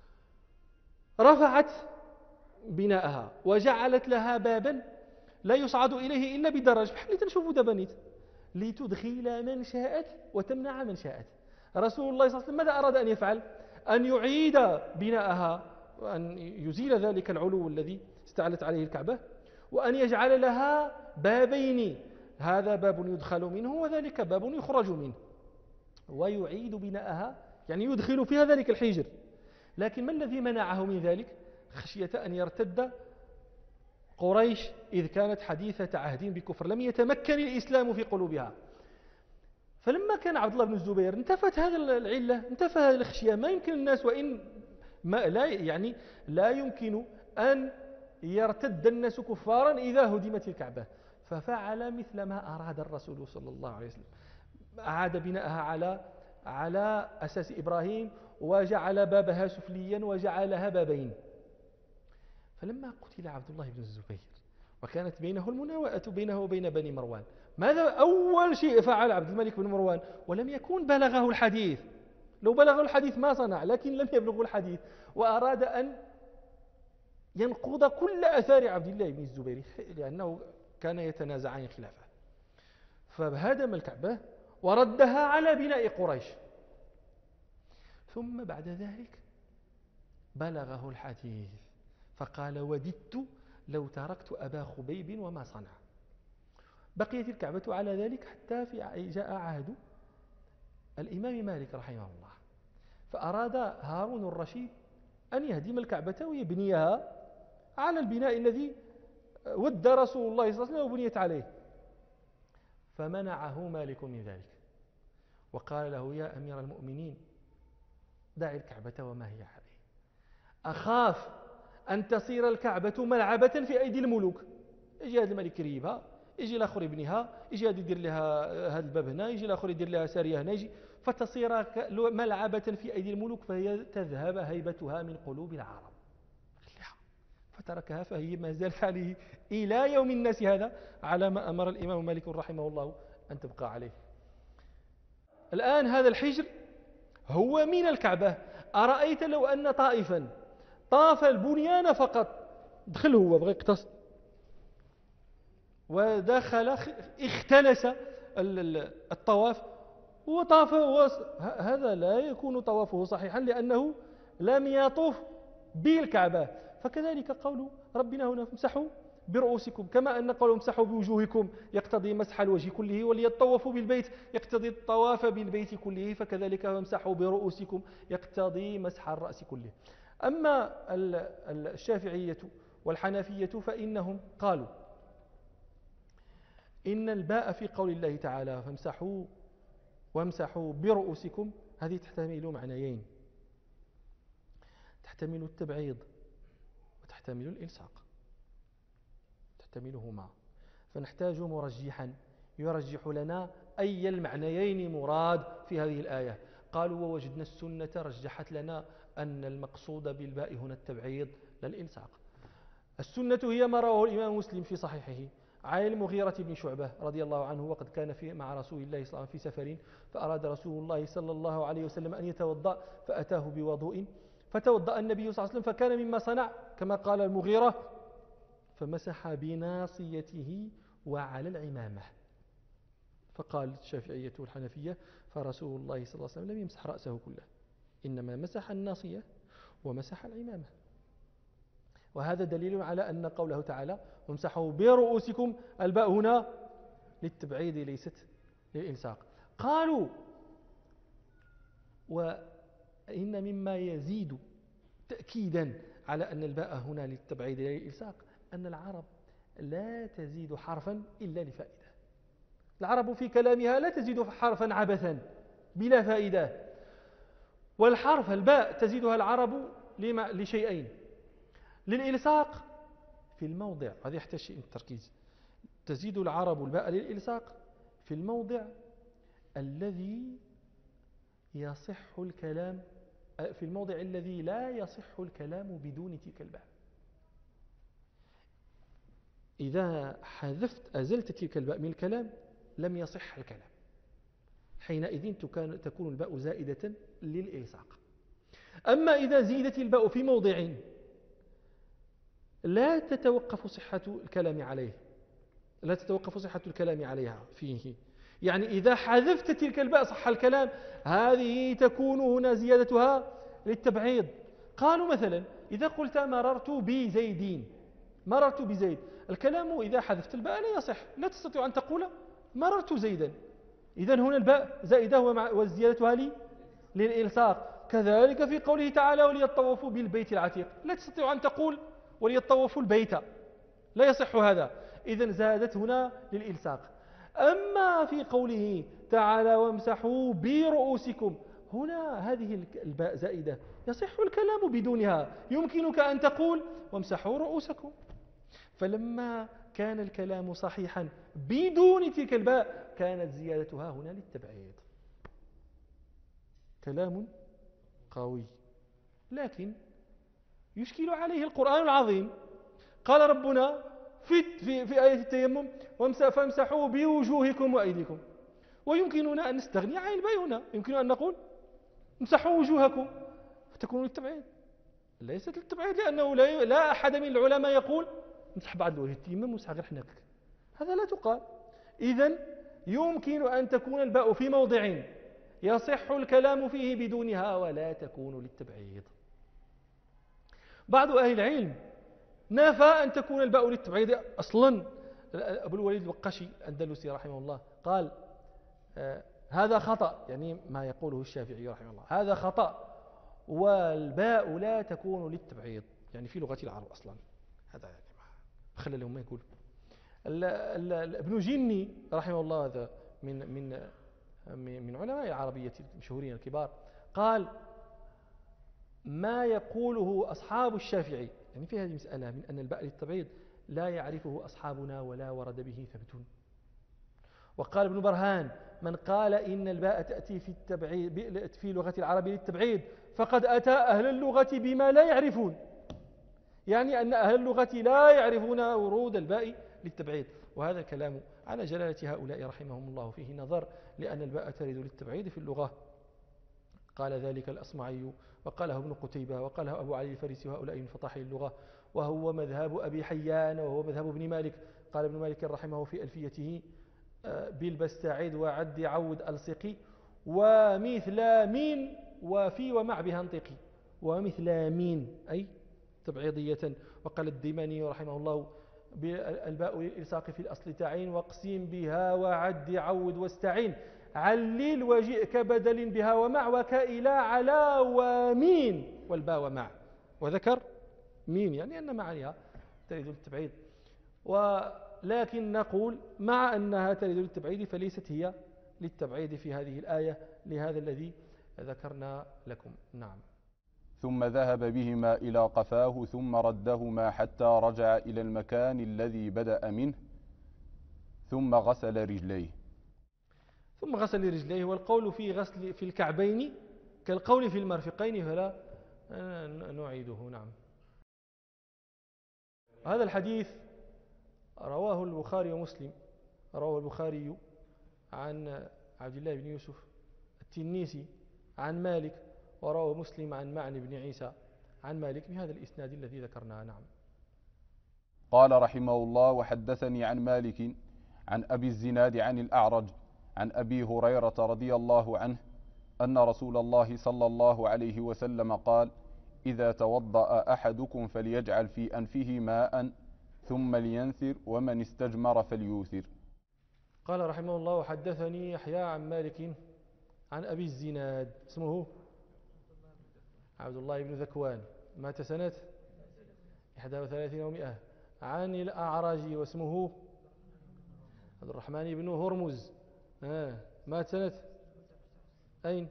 Speaker 1: رفعت بناءها وجعلت لها بابا لا يصعد إليه إلا بدرج، بحال اللي تنشوفوا دابا نيت، لتدخل من شاءت وتمنع من شاءت. رسول الله صلى الله عليه وسلم ماذا أراد أن يفعل؟ أن يعيد بناءها، وأن يزيل ذلك العلو الذي استعلت عليه الكعبة، وأن يجعل لها بابين، هذا باب يدخل منه وذلك باب يخرج منه، ويعيد بناءها، يعني يدخل فيها ذلك الحجر. لكن ما الذي منعه من ذلك؟ خشية أن يرتد قريش، إذ كانت حديثة عهد بكفر، لم يتمكن الإسلام في قلوبها. فلما كان عبد الله بن الزبير انتفت هذا العلة، انتفى هذه الخشية. ما يمكن الناس، وإن ما لا يمكن أن يرتد الناس كفارا إذا هدمت الكعبة. ففعل مثل ما أراد الرسول صلى الله عليه وسلم، أعاد بناءها على أساس إبراهيم، وجعل بابها سفليا وجعلها بابين. فلما قتل عبد الله بن الزبير وكانت بينه المناوئة بينه وبين بني مروان، ماذا أول شيء فعل عبد الملك بن مروان؟ ولم يكن بلغه الحديث، لو بلغه الحديث ما صنع، لكن لم يبلغه الحديث، وأراد أن ينقض كل أثار عبد الله بن الزبير، لأنه كان يتنازعان خلافه. فهدم الكعبة وردها على بناء قريش. ثم بعد ذلك بلغه الحديث فقال: وددت لو تركت أبا خبيب وما صنع. بقيت الكعبة على ذلك حتى جاء عهد الإمام مالك رحمه الله، فأراد هارون الرشيد أن يهدم الكعبة ويبنيها على البناء الذي ود رسول الله صلى الله عليه وسلم وبنيت عليه. فمنعه مالك من ذلك وقال له: يا أمير المؤمنين، دع الكعبة وما هي عليه، أخاف أن تصير الكعبة ملعبة في أيدي الملوك. يجي هذا الملك يريبها، يجي الآخر يبنيها، يجي هذا يدير لها هذا الباب هنا، يجي الآخر يدير لها سارية هنا، يجي، فتصير ملعبة في أيدي الملوك، فهي تذهب هيبتها من قلوب العرب. فتركها، فهي ما زالت عليه إلى يوم الناس هذا، على ما أمر الإمام مالك رحمه الله أن تبقى عليه. الآن هذا الحجر هو من الكعبة. أرأيت لو أن طائفا طاف البنيان فقط، دخل هو بغى يقتصد ودخل اختلس الطواف وطاف، هذا لا يكون طوافه صحيحا لأنه لم يطوف بالكعبة. فكذلك قول ربنا هنا: امسحوا برؤوسكم، كما أن قولهم امسحوا بوجوهكم يقتضي مسح الوجه كله، وليطوفوا بالبيت يقتضي الطواف بالبيت كله، فكذلك امسحوا برؤوسكم يقتضي مسح الرأس كله. أما الشافعية والحنفية فإنهم قالوا إن الباء في قول الله تعالى: فامسحوا وامسحوا برؤوسكم، هذه تحتمل معنيين، تحتمل التبعيض وتحتمل الإلصاق، تحتملهما. فنحتاج مرجحا يرجح لنا أي المعنيين مراد في هذه الآية. قالوا: ووجدنا السنة رجحت لنا أن المقصود بالباء هنا التبعيض لا الإلصاق. السنة هي ما رواه الإمام مسلم في صحيحه عن المغيرة بن شعبة رضي الله عنه، وقد كان مع رسول الله صلى الله عليه وسلم في سفر، فأراد رسول الله صلى الله عليه وسلم أن يتوضأ، فأتاه بوضوء، فتوضأ النبي صلى الله عليه وسلم، فكان مما صنع كما قال المغيرة: فمسح بناصيته وعلى العمامة. فقال الشافعية والحنفية فرسول الله صلى الله عليه وسلم لم يمسح رأسه كله، إنما مسح الناصية ومسح العمامة. وهذا دليل على أن قوله تعالى وامسحوا برؤوسكم، الباء هنا للتبعيد ليست للإلصاق. قالوا وإن مما يزيد تأكيدا على أن الباء هنا للتبعيد للإلصاق أن العرب لا تزيد حرفا إلا لفائدة. العرب في كلامها لا تزيد حرفا عبثا بلا فائدة. والحرف الباء تزيدها العرب لشيئين: للإلصاق في الموضع، هذا يحتاج شيء من التركيز، تزيد العرب الباء للإلصاق في الموضع الذي يصح الكلام، في الموضع الذي لا يصح الكلام بدون تلك الباء. إذا حذفت أزلت تلك الباء من الكلام لم يصح الكلام، حينئذ تكون الباء زائدة للإلصاق. أما إذا زيدت الباء في موضع لا تتوقف صحة الكلام عليه، لا تتوقف صحة الكلام عليها فيه، يعني إذا حذفت تلك الباء صح الكلام، هذه تكون هنا زيادتها للتبعيض. قالوا مثلا إذا قلت مررت بزيدين، مررت بزيد، الكلام إذا حذفت الباء لا يصح، لا تستطيع أن تقول مررت زيدا، إذن هنا الباء زائدة وزيادتها للإلصاق. كذلك في قوله تعالى وليطوفوا بالبيت العتيق، لا تستطيع أن تقول وليطوفوا البيت، لا يصح هذا، إذن زادت هنا للإلصاق. أما في قوله تعالى وامسحوا برؤوسكم، هنا هذه الباء زائدة يصح الكلام بدونها، يمكنك أن تقول وامسحوا رؤوسكم. فلما كان الكلام صحيحا بدون تلك الباء كانت زيادتها هنا للتبعيض. كلام قوي، لكن يشكل عليه القرآن العظيم. قال ربنا في آية التيمم فامسحوا بوجوهكم وأيديكم، ويمكننا أن نستغني عن الباء هنا، يمكن أن نقول امسحوا وجوهكم فتكون للتبعيض، ليست للتبعيض، لأنه لا أحد من العلماء يقول امسح بعض الوجه، التيمم وامسح غير حناكك، هذا لا تقال. إذن يمكن أن تكون الباء في موضع يصح الكلام فيه بدونها ولا تكون للتبعيض. بعض أهل العلم نفى أن تكون الباء للتبعيض أصلا. أبو الوليد الوقاشي الأندلسي رحمه الله قال هذا خطأ، يعني ما يقوله الشافعي رحمه الله هذا خطأ، والباء لا تكون للتبعيض، يعني في لغة العرب أصلا، هذا يعني خلى لهم ما يقول. ابن جني رحمه الله هذا من علماء العربية المشهورين الكبار قال ما يقوله أصحاب الشافعي يعني في هذه المسألة من أن الباء للتبعيض لا يعرفه أصحابنا ولا ورد به ثبت. وقال ابن برهان من قال إن الباء تأتي في لغة العرب للتبعيد فقد أتى أهل اللغة بما لا يعرفون، يعني أن أهل اللغة لا يعرفون ورود الباء للتبعيد. وهذا الكلام على جلالة هؤلاء رحمهم الله فيه نظر، لأن الباء ترد للتبعيد في اللغة. قال ذلك الأصمعي وقاله ابن قتيبة وقاله أبو علي الفارسي وهؤلاء من فطاحل اللغة، وهو مذهب أبي حيان وهو مذهب ابن مالك. قال ابن مالك رحمه في ألفيته بالبستعيد وعد عود ألصقي ومثل مين وفي ومع بها انطقي، ومثل مين أي تبعيضية. وقال الديماني رحمه الله الباء للإلصاق في الأصل تعين واقسم بها وعد عود واستعين علل وجئك بدل بها ومع وكائلا على ومين والباء ومع، وذكر مين يعني أن معانيها تريد للتبعيد. ولكن نقول مع أنها تريد للتبعيد فليست هي للتبعيد في هذه الآية لهذا الذي ذكرنا لكم. نعم.
Speaker 2: ثم ذهب بهما إلى قفاه ثم ردهما حتى رجع إلى المكان الذي بدأ منه ثم غسل رجليه.
Speaker 1: ثم غسل رجليه، والقول في غسل في الكعبين كالقول في المرفقين فلا نعيده. نعم. هذا الحديث رواه البخاري ومسلم. رواه البخاري عن عبد الله بن يوسف التنيسي عن مالك، ورواه مسلم عن معن بن عيسى عن مالك بهذا الإسناد الذي ذكرناه. نعم.
Speaker 2: قال رحمه الله وحدثني عن مالك عن أبي الزناد عن الأعرج عن أبي هريرة رضي الله عنه أن رسول الله صلى الله عليه وسلم قال: إذا توضأ أحدكم فليجعل في أنفه ماء ثم لينثر ومن استجمر فليوثر.
Speaker 1: قال رحمه الله: حدثني يحيى عن مالك عن أبي الزناد اسمه عبد الله بن ذكوان، مات سنة 31 و100. عن الأعرج واسمه عبد الرحمن بن هرمز، مات سنة أين؟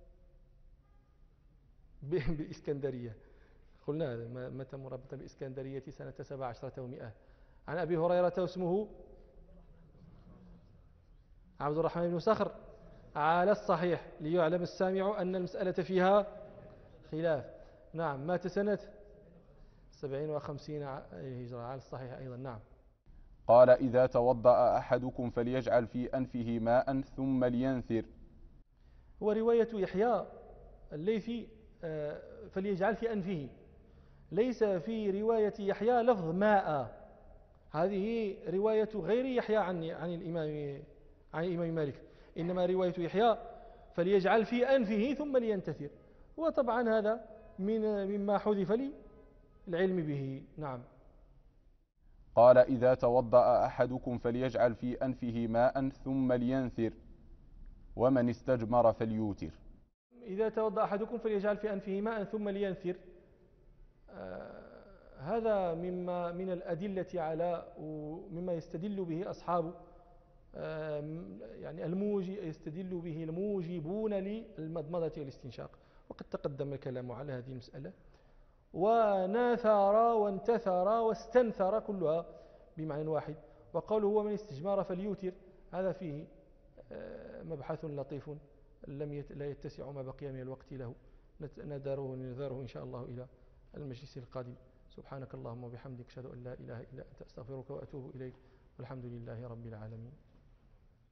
Speaker 1: بإسكندرية، قلنا هذا، مات مربطا بإسكندرية سنة 17 و100. عن أبي هريرة واسمه عبد الرحمن بن صخر على الصحيح، ليعلم السامع أن المسألة فيها خلاف. نعم، مات سنة 57 هجرة على الصحيح أيضا. نعم.
Speaker 2: قال: إذا توضأ أحدكم فليجعل في أنفه ماء ثم لينثر.
Speaker 1: هو رواية يحيى الليثي فليجعل في أنفه، ليس في رواية يحيى لفظ ماء، هذه رواية غير يحيى عن الإمام مالك، إنما رواية يحيى فليجعل في أنفه ثم لينتثر، وطبعا هذا مما حذف لي العلم به. نعم.
Speaker 2: قال: إذا توضأ أحدكم فليجعل في أنفه ماء ثم لينثر ومن استجمر فليوتر.
Speaker 1: إذا توضأ أحدكم فليجعل في أنفه ماء ثم لينثر، هذا من الأدلة على ومما يستدل به أصحاب يعني يستدل به الموجبون للمضمضة والاستنشاق، وقد تقدم الكلام على هذه المسألة. وناثر وانتثر واستنثر كلها بمعنى واحد. وقوله هو من استجمار فليوتر، هذا فيه مبحث لطيف لا يتسع ما بقي من الوقت له، نذره إن شاء الله إلى المجلس القادم. سبحانك اللهم وبحمدك، أشهد أن لا إله إلا أنت، أستغفرك وأتوب إليك، والحمد لله رب العالمين.